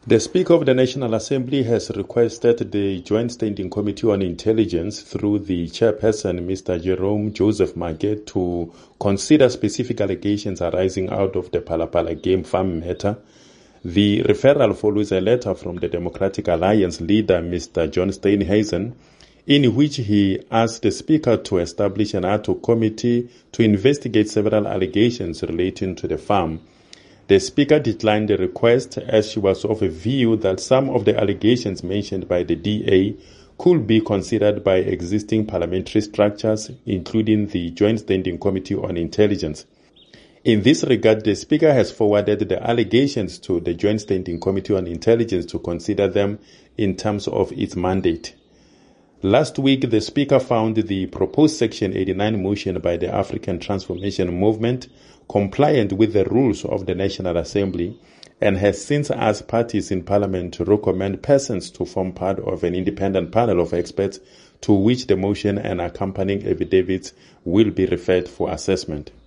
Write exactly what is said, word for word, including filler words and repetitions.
The Speaker of the National Assembly has requested the Joint Standing Committee on Intelligence through the chairperson, Mister Jerome Joseph Magee, to consider specific allegations arising out of the Phala-Phala Game Farm matter. The referral follows a letter from the Democratic Alliance leader, Mister John Steenhuisen, in which he asked the Speaker to establish an ad hoc committee to investigate several allegations relating to the farm. The Speaker declined the request as she was of a view that some of the allegations mentioned by the D A could be considered by existing parliamentary structures, including the Joint Standing Committee on Intelligence. In this regard, the Speaker has forwarded the allegations to the Joint Standing Committee on Intelligence to consider them in terms of its mandate. Last week, the Speaker found the proposed Section eighty-nine motion by the African Transformation Movement compliant with the rules of the National Assembly and has since asked parties in Parliament to recommend persons to form part of an independent panel of experts to which the motion and accompanying affidavits will be referred for assessment.